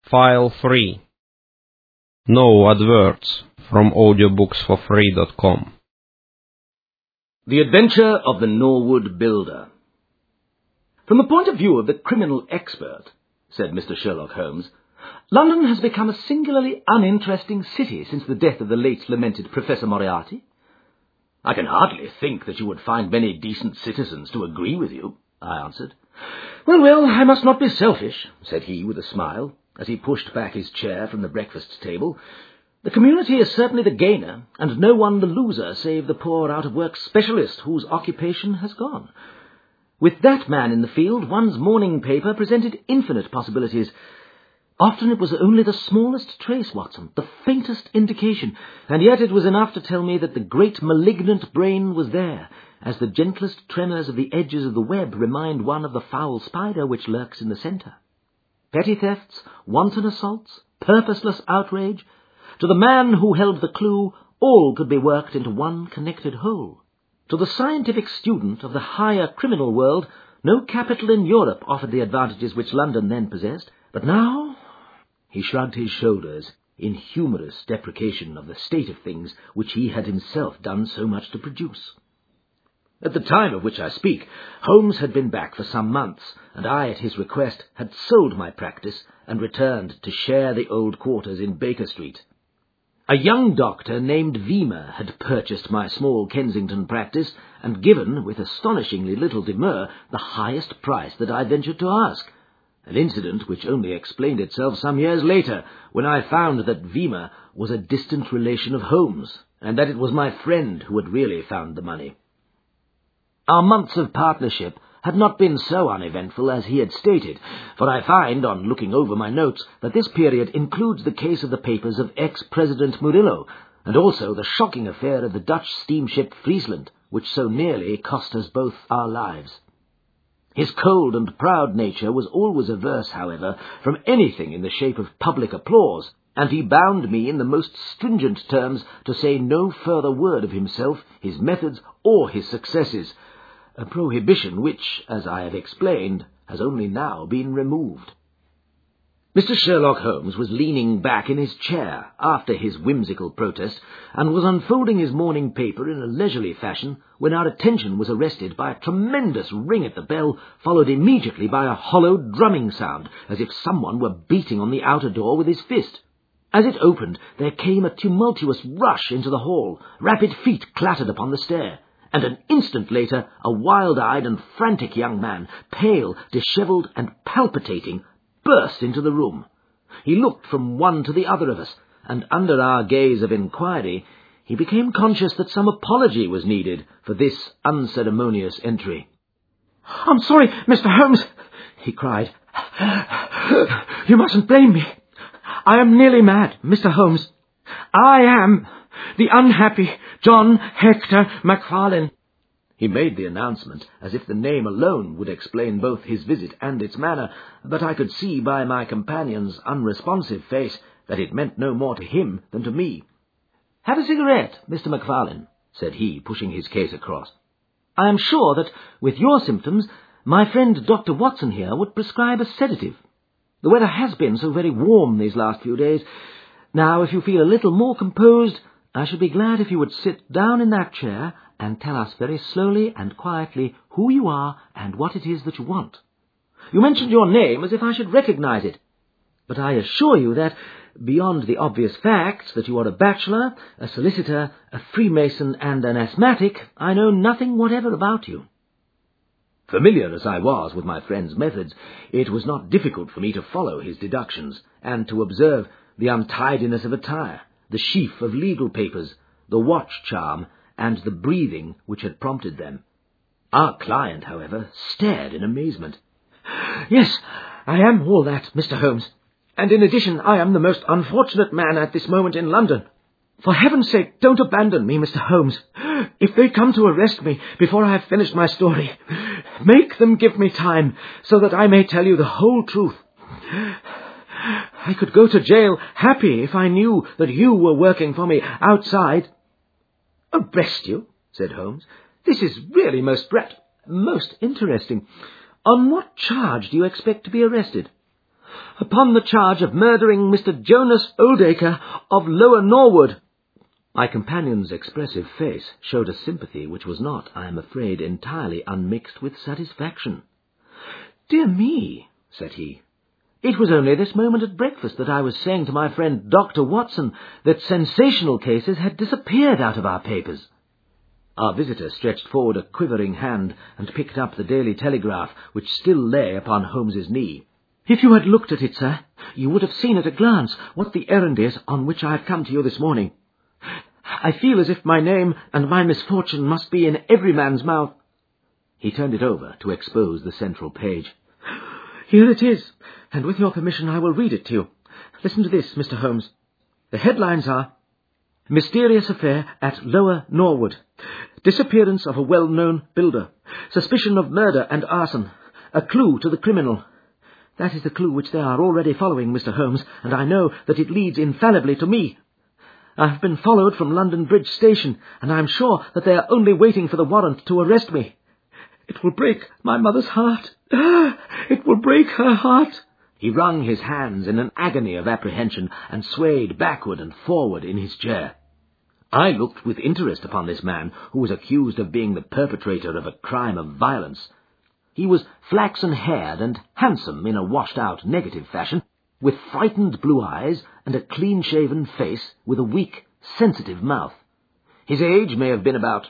File 3. No adverts from audiobooksforfree.com. The Adventure of the Norwood Builder. From the point of view of the criminal expert, said Mr. Sherlock Holmes, London has become a singularly uninteresting city since the death of the late lamented Professor Moriarty. I can hardly think that you would find many decent citizens to agree with you, I answered. Well, I must not be selfish, said he with a smile, as he pushed back his chair from the breakfast table. The community is certainly the gainer, and no one the loser save the poor out-of-work specialist whose occupation has gone. With that man in the field, one's morning paper presented infinite possibilities. Often it was only the smallest trace, Watson, the faintest indication, and yet it was enough to tell me that the great malignant brain was there, as the gentlest tremors of the edges of the web remind one of the foul spider which lurks in the centre. Petty thefts, wanton assaults, purposeless outrage. To the man who held the clue, all could be worked into one connected whole. To the scientific student of the higher criminal world, no capital in Europe offered the advantages which London then possessed. But now, he shrugged his shoulders in humorous deprecation of the state of things which he had himself done so much to produce. At the time of which I speak, Holmes had been back for some months, and I, at his request, had sold my practice and returned to share the old quarters in Baker Street. A young doctor named Veemer had purchased my small Kensington practice and given, with astonishingly little demur, the highest price that I ventured to ask, an incident which only explained itself some years later, when I found that Veemer was a distant relation of Holmes, and that it was my friend who had really found the money. Our months of partnership had not been so uneventful as he had stated, for I find, on looking over my notes, that this period includes the case of the papers of ex-President Murillo, and also the shocking affair of the Dutch steamship Friesland, which so nearly cost us both our lives. His cold and proud nature was always averse, however, from anything in the shape of public applause, and he bound me in the most stringent terms to say no further word of himself, his methods, or his successes, a prohibition which, as I have explained, has only now been removed. Mr. Sherlock Holmes was leaning back in his chair after his whimsical protest, and was unfolding his morning paper in a leisurely fashion when our attention was arrested by a tremendous ring at the bell, followed immediately by a hollow drumming sound, as if someone were beating on the outer door with his fist. As it opened, there came a tumultuous rush into the hall, rapid feet clattered upon the stair, and an instant later a wild-eyed and frantic young man, pale, dishevelled, and palpitating, burst into the room. He looked from one to the other of us, and under our gaze of inquiry, he became conscious that some apology was needed for this unceremonious entry. "I'm sorry, Mr. Holmes," he cried. "You mustn't blame me. I am nearly mad, Mr. Holmes. I am the unhappy John Hector Macfarlane." He made the announcement as if the name alone would explain both his visit and its manner, but I could see by my companion's unresponsive face that it meant no more to him than to me. "Have a cigarette, Mr. Macfarlane," said he, pushing his case across. "I am sure that, with your symptoms, my friend Dr. Watson here would prescribe a sedative. The weather has been so very warm these last few days. Now, if you feel a little more composed, I should be glad if you would sit down in that chair and tell us very slowly and quietly who you are and what it is that you want. You mentioned your name as if I should recognize it, but I assure you that, beyond the obvious facts that you are a bachelor, a solicitor, a Freemason, and an asthmatic, I know nothing whatever about you." Familiar as I was with my friend's methods, it was not difficult for me to follow his deductions, and to observe the untidiness of attire, the sheaf of legal papers, the watch charm, and the breathing which had prompted them. Our client, however, stared in amazement. "Yes, I am all that, Mr. Holmes, and in addition I am the most unfortunate man at this moment in London. For heaven's sake, don't abandon me, Mr. Holmes. If they come to arrest me before I have finished my story, make them give me time so that I may tell you the whole truth. I could go to jail happy if I knew that you were working for me outside." "Arrest you?" said Holmes. "This is really most interesting. On what charge do you expect to be arrested?" upon the charge of murdering Mr. Jonas Oldacre of Lower Norwood." My companion's expressive face showed a sympathy which was not, I am afraid, entirely unmixed with satisfaction. "Dear me," said he, "it was only this moment at breakfast that I was saying to my friend Dr. Watson that sensational cases had disappeared out of our papers." Our visitor stretched forward a quivering hand and picked up the Daily Telegraph, which still lay upon Holmes's knee. "If you had looked at it, sir, you would have seen at a glance what the errand is on which I have come to you this morning. I feel as if my name and my misfortune must be in every man's mouth." He turned it over to expose the central page. "Here it is, and with your permission I will read it to you. Listen to this, Mr. Holmes. The headlines are: Mysterious Affair at Lower Norwood. Disappearance of a well-known builder. Suspicion of murder and arson. A clue to the criminal. That is the clue which they are already following, Mr. Holmes, and I know that it leads infallibly to me. I have been followed from London Bridge Station, and I am sure that they are only waiting for the warrant to arrest me. It will break my mother's heart. It will break her heart." He wrung his hands in an agony of apprehension and swayed backward and forward in his chair. I looked with interest upon this man, who was accused of being the perpetrator of a crime of violence. He was flaxen-haired and handsome in a washed-out negative fashion, with frightened blue eyes and a clean-shaven face with a weak, sensitive mouth. His age may have been about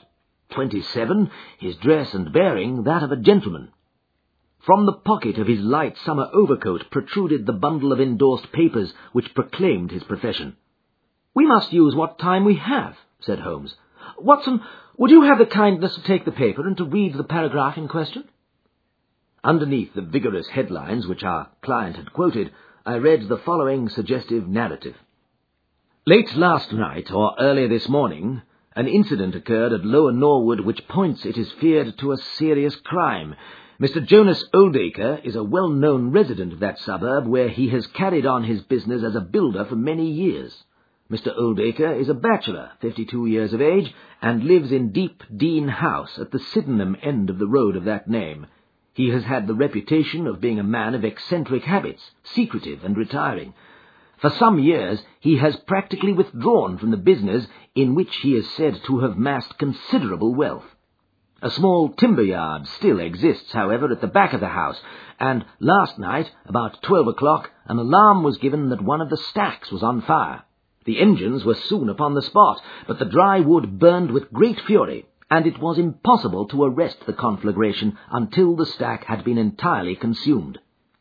27, his dress and bearing that of a gentleman. From the pocket of his light summer overcoat protruded the bundle of endorsed papers which proclaimed his profession. "We must use what time we have," said Holmes. "Watson, would you have the kindness to take the paper and to read the paragraph in question?" Underneath the vigorous headlines which our client had quoted, I read the following suggestive narrative. "Late last night, or early this morning, an incident occurred at Lower Norwood which points, it is feared, to a serious crime. Mr. Jonas Oldacre is a well-known resident of that suburb, where he has carried on his business as a builder for many years. Mr. Oldacre is a bachelor, 52 years of age, and lives in Deep Dean House at the Sydenham end of the road of that name. He has had the reputation of being a man of eccentric habits, secretive and retiring. For some years he has practically withdrawn from the business in which he is said to have massed considerable wealth. A small timber yard still exists, however, at the back of the house, and last night, about 12 o'clock, an alarm was given that one of the stacks was on fire. The engines were soon upon the spot, but the dry wood burned with great fury, and it was impossible to arrest the conflagration until the stack had been entirely consumed.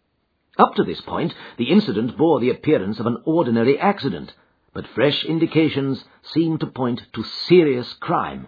Up to this point, the incident bore the appearance of an ordinary accident, but fresh indications seemed to point to serious crime.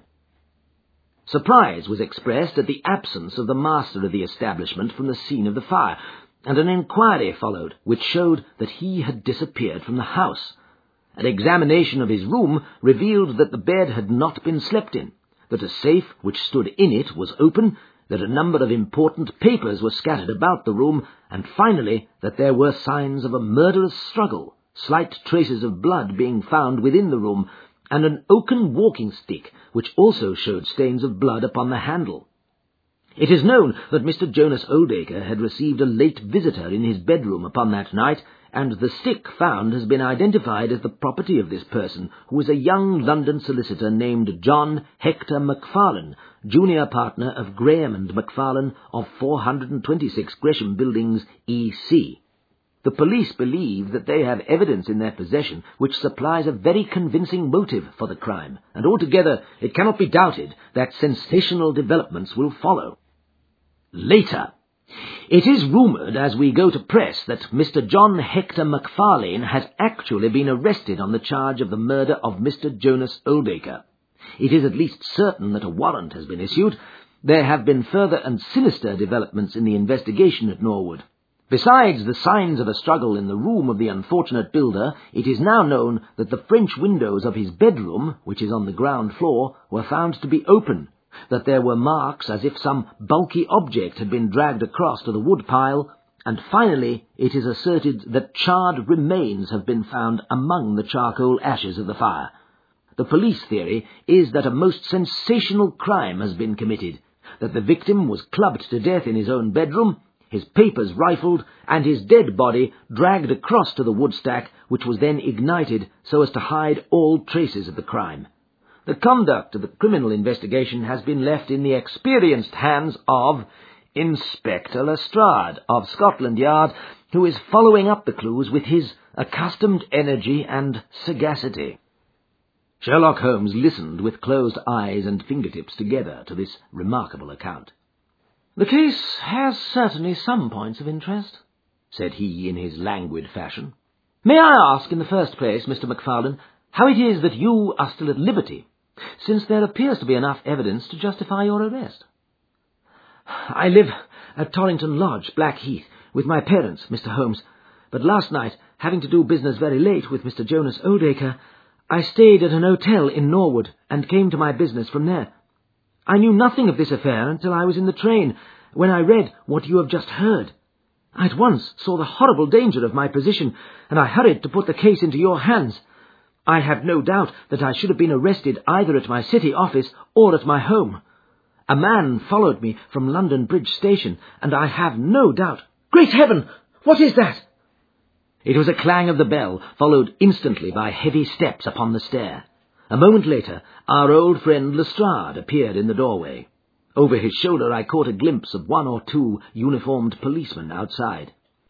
Surprise was expressed at the absence of the master of the establishment from the scene of the fire, and an inquiry followed which showed that he had disappeared from the house. An examination of his room revealed that the bed had not been slept in, that a safe which stood in it was open, that a number of important papers were scattered about the room, and finally that there were signs of a murderous struggle, slight traces of blood being found within the room, and an oaken walking-stick which also showed stains of blood upon the handle. It is known that Mr. Jonas Oldacre had received a late visitor in his bedroom upon that night, and the stick found has been identified as the property of this person, who is a young London solicitor named John Hector Macfarlane, junior partner of Graham and Macfarlane of 426 Gresham Buildings, E.C. The police believe that they have evidence in their possession which supplies a very convincing motive for the crime, and altogether it cannot be doubted that sensational developments will follow. Later. It is rumoured as we go to press that Mr. John Hector Macfarlane has actually been arrested on the charge of the murder of Mr. Jonas Oldacre. It is at least certain that a warrant has been issued. There have been further and sinister developments in the investigation at Norwood. Besides the signs of a struggle in the room of the unfortunate builder, it is now known that the French windows of his bedroom, which is on the ground floor, were found to be open, that there were marks as if some bulky object had been dragged across to the woodpile, and finally it is asserted that charred remains have been found among the charcoal ashes of the fire. The police theory is that a most sensational crime has been committed, that the victim was clubbed to death in his own bedroom, his papers rifled, and his dead body dragged across to the woodstack, which was then ignited so as to hide all traces of the crime. The conduct of the criminal investigation has been left in the experienced hands of Inspector Lestrade of Scotland Yard, who is following up the clues with his accustomed energy and sagacity." Sherlock Holmes listened with closed eyes and fingertips together to this remarkable account. "The case has certainly some points of interest," said he in his languid fashion. "May I ask, in the first place, Mr. Macfarlane, how it is that you are still at liberty, since there appears to be enough evidence to justify your arrest?" "I live at Torrington Lodge, Blackheath, with my parents, Mr. Holmes, but last night, having to do business very late with Mr. Jonas Oldacre, I stayed at an hotel in Norwood and came to my business from there. I knew nothing of this affair until I was in the train, when I read what you have just heard. I at once saw the horrible danger of my position, and I hurried to put the case into your hands. I have no doubt that I should have been arrested either at my city office or at my home. A man followed me from London Bridge Station, and I have no doubt—" "Great heaven! What is that?" It was a clang of the bell, followed instantly by heavy steps upon the stair. A moment later, our old friend Lestrade appeared in the doorway. Over his shoulder I caught a glimpse of 1 or 2 uniformed policemen outside.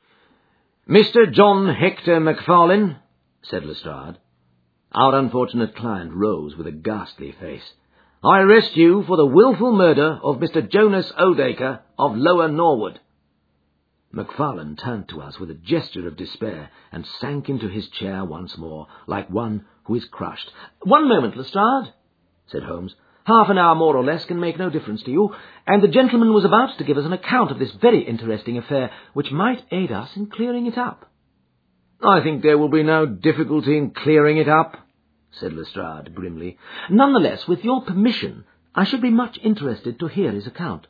"Mr. John Hector Macfarlane," said Lestrade. Our unfortunate client rose with a ghastly face. "I arrest you for the wilful murder of Mr. Jonas Oldacre of Lower Norwood." Macfarlane turned to us with a gesture of despair and sank into his chair once more, like one who is crushed. "One moment, Lestrade," said Holmes. "Half an hour more or less can make no difference to you, and the gentleman was about to give us an account of this very interesting affair, which might aid us in clearing it up." "I think there will be no difficulty in clearing it up," said Lestrade grimly. "Nonetheless, with your permission, I should be much interested to hear his account."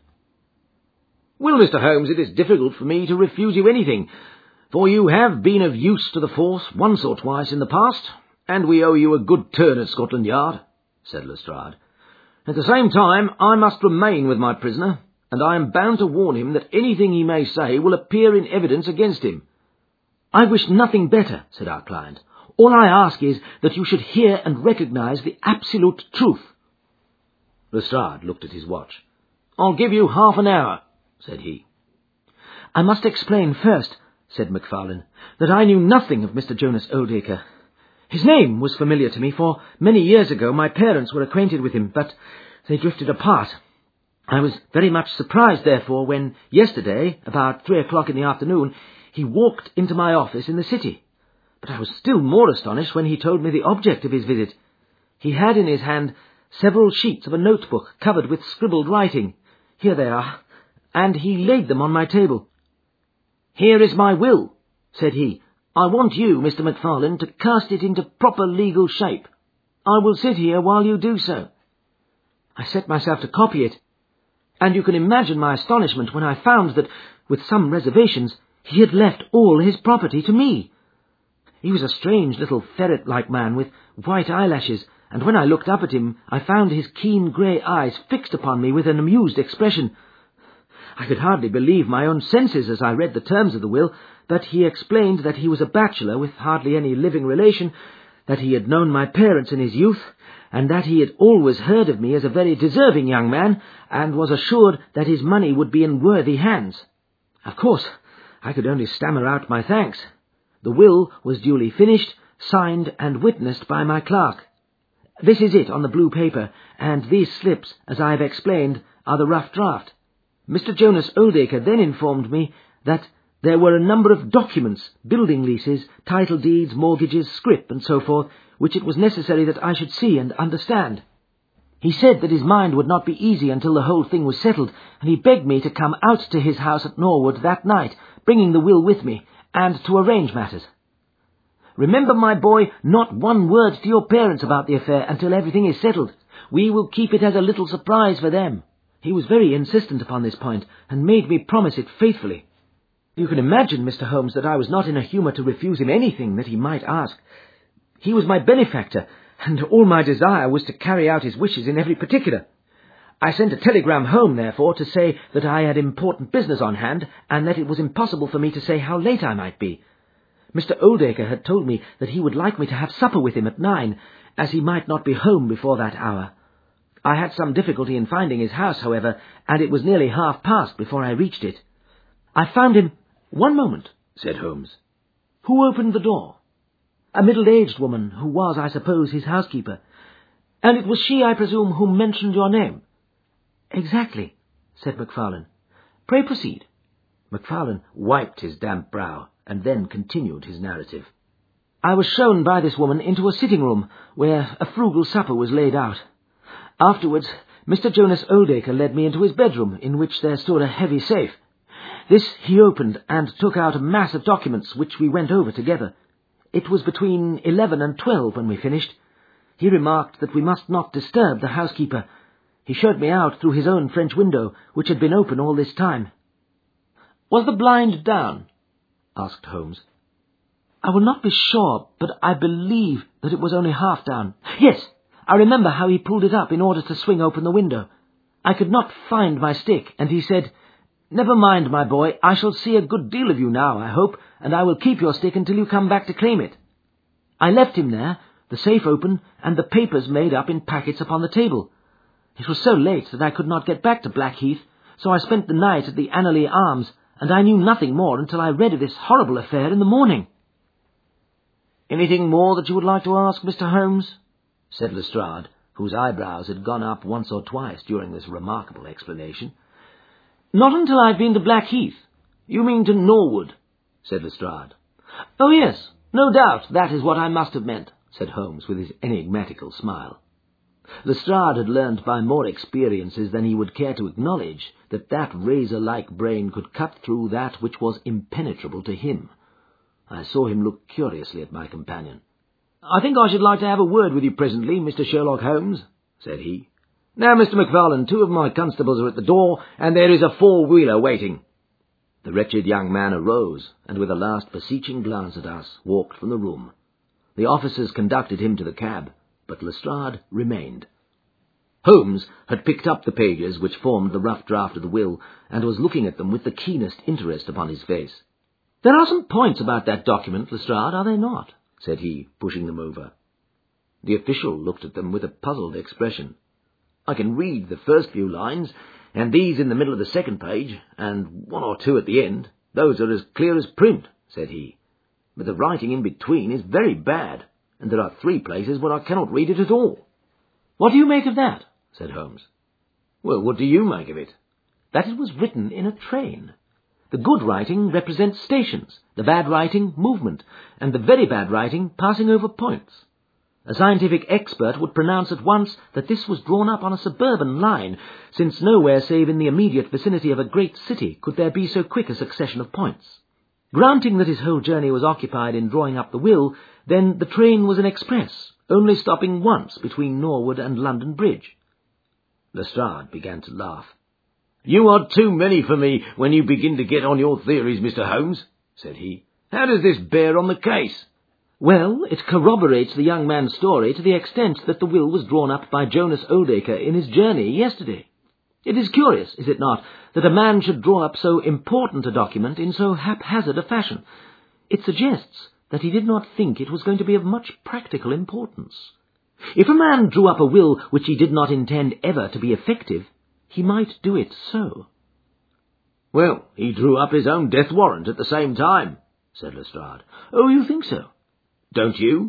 "Well, Mr. Holmes, it is difficult for me to refuse you anything, for you have been of use to the force once or twice in the past, and we owe you a good turn at Scotland Yard," said Lestrade. "At the same time, I must remain with my prisoner, and I am bound to warn him that anything he may say will appear in evidence against him." "I wish nothing better," said our client. "All I ask is that you should hear and recognize the absolute truth." Lestrade looked at his watch. "I'll give you half an hour," said he. "I must explain first," said Macfarlane, "that I knew nothing of Mr. Jonas Oldacre. His name was familiar to me, for many years ago my parents were acquainted with him, but they drifted apart. I was very much surprised, therefore, when yesterday, about 3 o'clock in the afternoon, he walked into my office in the city. But I was still more astonished when he told me the object of his visit. He had in his hand several sheets of a notebook covered with scribbled writing. Here they are, and he laid them on my table. 'Here is my will,' said he. 'I want you, Mr. Macfarlane, to cast it into proper legal shape. I will sit here while you do so.' I set myself to copy it, and you can imagine my astonishment when I found that, with some reservations, he had left all his property to me. He was a strange little ferret-like man with white eyelashes, and when I looked up at him, I found his keen grey eyes fixed upon me with an amused expression. I could hardly believe my own senses as I read the terms of the will, but he explained that he was a bachelor with hardly any living relation, that he had known my parents in his youth, and that he had always heard of me as a very deserving young man, and was assured that his money would be in worthy hands. Of course, I could only stammer out my thanks. The will was duly finished, signed, and witnessed by my clerk. This is it on the blue paper, and these slips, as I have explained, are the rough draft. Mr. Jonas Oldacre then informed me that there were a number of documents, building leases, title deeds, mortgages, scrip, and so forth, which it was necessary that I should see and understand. He said that his mind would not be easy until the whole thing was settled, and he begged me to come out to his house at Norwood that night, bringing the will with me, and to arrange matters. Remember, my boy, not one word to your parents about the affair until everything is settled. We will keep it as a little surprise for them." He was very insistent upon this point, and made me promise it faithfully. You can imagine, Mr. Holmes, that I was not in a humour to refuse him anything that he might ask. He was my benefactor, and all my desire was to carry out his wishes in every particular. I sent a telegram home, therefore, to say that I had important business on hand, and that it was impossible for me to say how late I might be. Mr. Oldacre had told me that he would like me to have supper with him at 9, as he might not be home before that hour. I had some difficulty in finding his house, however, and it was nearly past before I reached it. I found him— "One moment," said Holmes. "Who opened the door?" "A middle-aged woman, who was, I suppose, his housekeeper." "And it was she, I presume, who mentioned your name?" "Exactly," said Macfarlane. "Pray proceed." Macfarlane wiped his damp brow, and then continued his narrative. "I was shown by this woman into a sitting-room, where a frugal supper was laid out. Afterwards, Mr. Jonas Oldacre led me into his bedroom, in which there stood a heavy safe. This he opened, and took out a mass of documents, which we went over together. It was between 11 and 12 when we finished. He remarked that we must not disturb the housekeeper. He showed me out through his own French window, which had been open all this time." "Was the blind down?" asked Holmes. "I will not be sure, but I believe that it was only half down. Yes, I remember how he pulled it up in order to swing open the window. I could not find my stick, and he said, 'Never mind, my boy, I shall see a good deal of you now, I hope, and I will keep your stick until you come back to claim it.' I left him there, the safe open, and the papers made up in packets upon the table. It was so late that I could not get back to Blackheath, so I spent the night at the Annerley Arms, and I knew nothing more until I read of this horrible affair in the morning." "Anything more that you would like to ask, Mr. Holmes?" said Lestrade, whose eyebrows had gone up once or twice during this remarkable explanation. "Not until I've been to Blackheath." "You mean to Norwood?" said Lestrade. "Oh, yes, no doubt that is what I must have meant," said Holmes with his enigmatical smile. Lestrade had learned by more experiences than he would care to acknowledge that razor-like brain could cut through that which was impenetrable to him. I saw him look curiously at my companion. "I think I should like to have a word with you presently, Mr. Sherlock Holmes," said he. "Now, Mr. Macfarlane, 2 of my constables are at the door, and there is a 4-wheeler waiting." The wretched young man arose, and with a last beseeching glance at us, walked from the room. The officers conducted him to the cab, but Lestrade remained. Holmes had picked up the pages which formed the rough draft of the will, and was looking at them with the keenest interest upon his face. "There are some points about that document, Lestrade, are there not?" said he, pushing them over. The official looked at them with a puzzled expression. "I can read the first few lines, and these in the middle of the second page, and 1 or 2 at the end. Those are as clear as print," said he. "But the writing in between is very bad, and there are 3 places where I cannot read it at all." "What do you make of that?" said Holmes. "Well, what do you make of it?" "That it was written in a train. The good writing represents stations, the bad writing movement, and the very bad writing passing over points. A scientific expert would pronounce at once that this was drawn up on a suburban line, since nowhere save in the immediate vicinity of a great city could there be so quick a succession of points. Granting that his whole journey was occupied in drawing up the will, then the train was an express, only stopping once between Norwood and London Bridge." Lestrade began to laugh. "You are too many for me when you begin to get on your theories, Mr. Holmes," said he. "How does this bear on the case?" "Well, it corroborates the young man's story to the extent that the will was drawn up by Jonas Oldacre in his journey yesterday. It is curious, is it not, that a man should draw up so important a document in so haphazard a fashion. It suggests that he did not think it was going to be of much practical importance. If a man drew up a will which he did not intend ever to be effective, he might do it so." "Well, he drew up his own death warrant at the same time," said Lestrade. "Oh, you think so?" "Don't you?"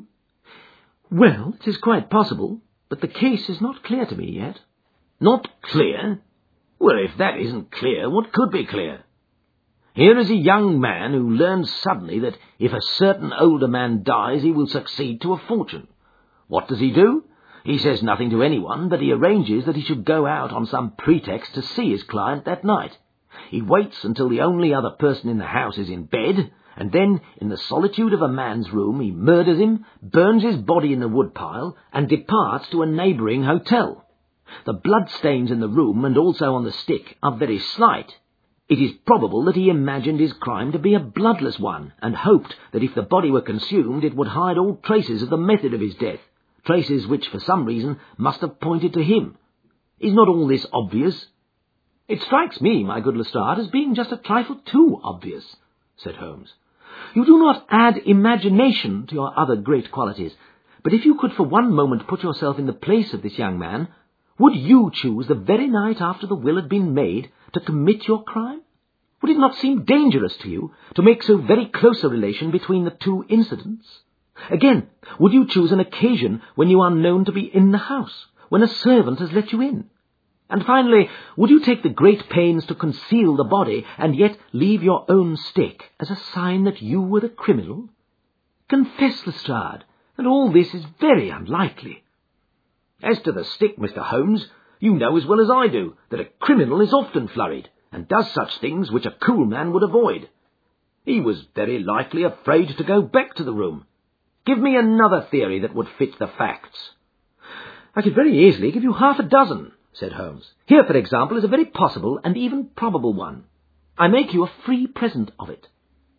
"Well, it is quite possible, but the case is not clear to me yet." "Not clear? Well, if that isn't clear, what could be clear? Here is a young man who learns suddenly that if a certain older man dies, he will succeed to a fortune. What does he do? He says nothing to anyone, but he arranges that he should go out on some pretext to see his client that night. He waits until the only other person in the house is in bed, and then, in the solitude of a man's room, he murders him, burns his body in the woodpile, and departs to a neighbouring hotel. The bloodstains in the room and also on the stick are very slight. It is probable that he imagined his crime to be a bloodless one, and hoped that if the body were consumed it would hide all traces of the method of his death, traces which for some reason must have pointed to him. Is not all this obvious?" "It strikes me, my good Lestrade, as being just a trifle too obvious," said Holmes. "You do not add imagination to your other great qualities, but if you could for one moment put yourself in the place of this young man, would you choose the very night after the will had been made to commit your crime? Would it not seem dangerous to you to make so very close a relation between the two incidents? Again, would you choose an occasion when you are known to be in the house, when a servant has let you in? And finally, would you take the great pains to conceal the body and yet leave your own stick as a sign that you were the criminal? Confess, Lestrade, that all this is very unlikely." "As to the stick, Mr. Holmes, you know as well as I do that a criminal is often flurried, and does such things which a cool man would avoid. He was very likely afraid to go back to the room. Give me another theory that would fit the facts." "I could very easily give you half a dozen," said Holmes. "Here, for example, is a very possible and even probable one. I make you a free present of it.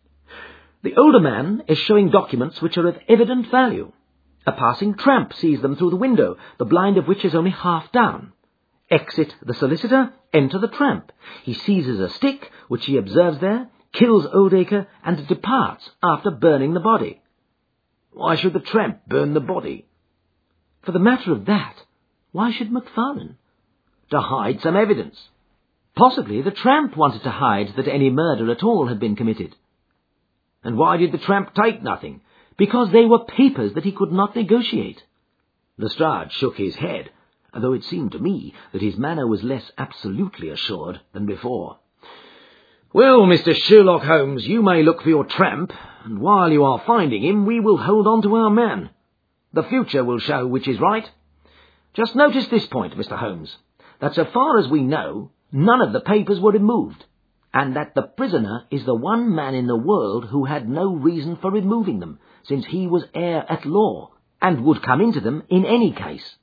The older man is showing documents which are of evident value. A passing tramp sees them through the window, the blind of which is only half down. Exit the solicitor, enter the tramp. He seizes a stick, which he observes there, kills Oldacre, and departs after burning the body." "Why should the tramp burn the body?" "For the matter of that, why should Macfarlane?" "To hide some evidence." "Possibly the tramp wanted to hide that any murder at all had been committed." "And why did the tramp take nothing?" "Because they were papers that he could not negotiate." Lestrade shook his head, though it seemed to me that his manner was less absolutely assured than before. "Well, Mr. Sherlock Holmes, you may look for your tramp, and while you are finding him, we will hold on to our man. The future will show which is right. Just notice this point, Mr. Holmes, that so far as we know, none of the papers were removed, and that the prisoner is the one man in the world who had no reason for removing them, since he was heir at law, and would come into them in any case."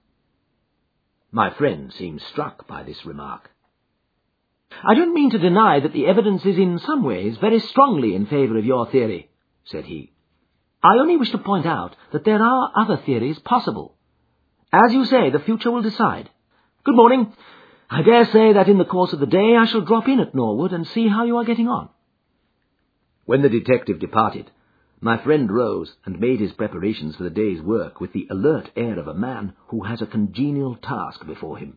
My friend seemed struck by this remark. "I don't mean to deny that the evidence is in some ways very strongly in favour of your theory," said he. "I only wish to point out that there are other theories possible. As you say, the future will decide. Good morning. I dare say that in the course of the day I shall drop in at Norwood and see how you are getting on." When the detective departed, my friend rose and made his preparations for the day's work with the alert air of a man who has a congenial task before him.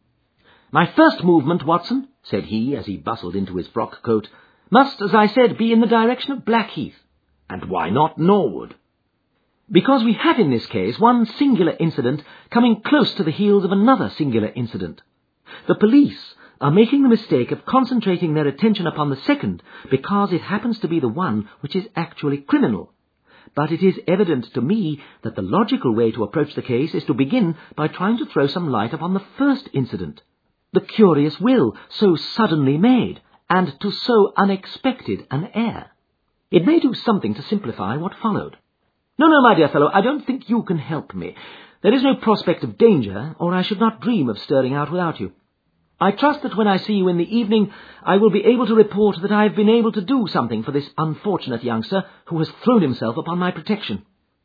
"My first movement, Watson," said he as he bustled into his frock-coat, "must, as I said, be in the direction of Blackheath." "And why not Norwood?" "Because we have in this case one singular incident coming close to the heels of another singular incident. The police are making the mistake of concentrating their attention upon the second because it happens to be the one which is actually criminal. But it is evident to me that the logical way to approach the case is to begin by trying to throw some light upon the first incident, the curious will so suddenly made, and to so unexpected an heir. It may do something to simplify what followed. No, my dear fellow, I don't think you can help me. There is no prospect of danger, or I should not dream of stirring out without you. I trust that when I see you in the evening, I will be able to report that I have been able to do something for this unfortunate youngster who has thrown himself upon my protection."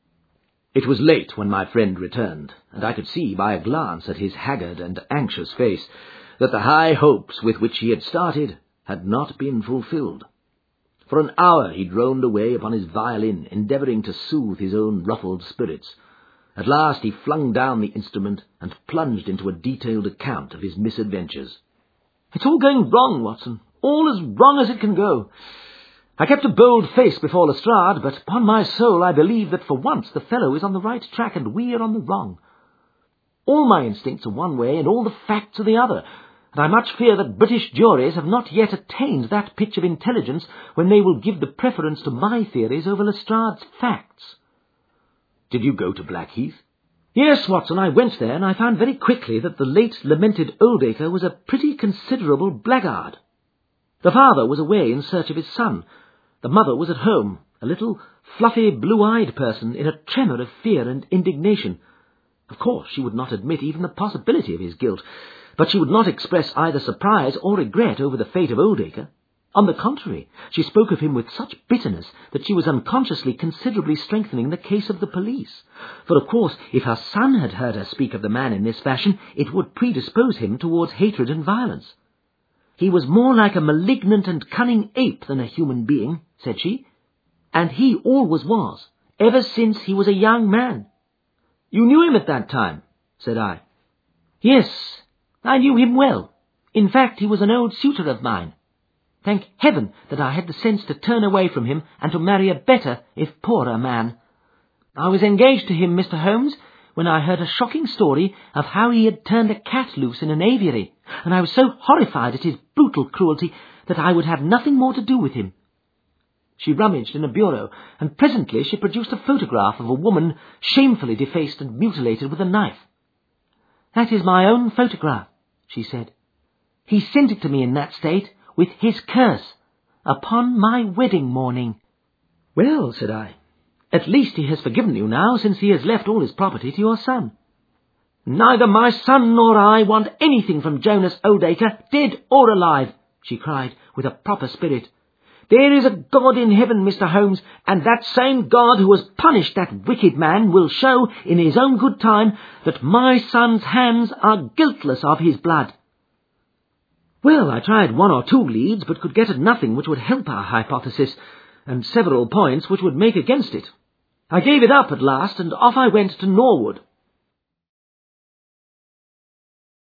It was late when my friend returned, and I could see by a glance at his haggard and anxious face that the high hopes with which he had started had not been fulfilled. For an hour he droned away upon his violin, endeavouring to soothe his own ruffled spirits. At last he flung down the instrument and plunged into a detailed account of his misadventures. "It's all going wrong, Watson, all as wrong as it can go. I kept a bold face before Lestrade, but upon my soul I believe that for once the fellow is on the right track and we are on the wrong. All my instincts are one way and all the facts are the other, and I much fear that British juries have not yet attained that pitch of intelligence when they will give the preference to my theories over Lestrade's facts." "Did you go to Blackheath?" "Yes, Watson, I went there, and I found very quickly that the late lamented Oldacre was a pretty considerable blackguard. The father was away in search of his son. The mother was at home, a little fluffy, blue-eyed person in a tremor of fear and indignation. Of course, she would not admit even the possibility of his guilt, but she would not express either surprise or regret over the fate of Oldacre. On the contrary, she spoke of him with such bitterness that she was unconsciously considerably strengthening the case of the police. For, of course, if her son had heard her speak of the man in this fashion, it would predispose him towards hatred and violence. "He was more like a malignant and cunning ape than a human being," said she, "and he always was, ever since he was a young man." "You knew him at that time?" said I. "Yes, I knew him well. In fact, he was an old suitor of mine. Thank heaven that I had the sense to turn away from him and to marry a better, if poorer, man. I was engaged to him, Mr. Holmes, when I heard a shocking story of how he had turned a cat loose in an aviary, and I was so horrified at his brutal cruelty that I would have nothing more to do with him." She rummaged in a bureau, and presently she produced a photograph of a woman shamefully defaced and mutilated with a knife. "That is my own photograph," she said. "He sent it to me in that state, with his curse, upon my wedding morning." "Well," said I, "at least he has forgiven you now, since he has left all his property to your son." "Neither my son nor I want anything from Jonas Oldacre, dead or alive," she cried, with a proper spirit. "There is a God in heaven, Mr. Holmes, and that same God who has punished that wicked man will show, in his own good time, that my son's hands are guiltless of his blood." Well, I tried 1 or 2 leads, but could get at nothing which would help our hypothesis, and several points which would make against it. I gave it up at last, and off I went to Norwood,